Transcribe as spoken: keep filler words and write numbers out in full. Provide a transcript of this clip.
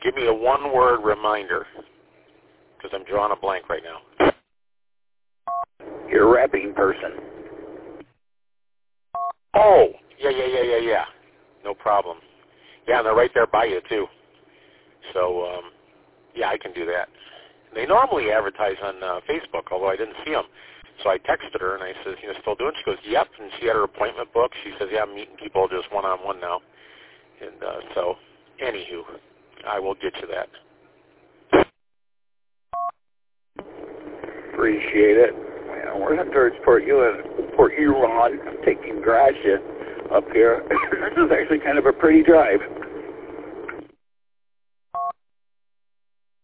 Give me a one-word reminder, because I'm drawing a blank right now. You're a rapping person. Oh, yeah, yeah, yeah, yeah, yeah. No problem. Yeah, and they're right there by you, too. So, um, yeah, I can do that. They normally advertise on uh, Facebook, although I didn't see them. So I texted her, and I said, you know, still doing? She goes, yep. And she had her appointment book. She says, yeah, I'm meeting people just one-on-one now. And uh, so, anywho, I will get to that. Appreciate it. Yeah, we're heading towards Port Huron, Port Huron. I'm taking Gratiot up here. This is actually kind of a pretty drive.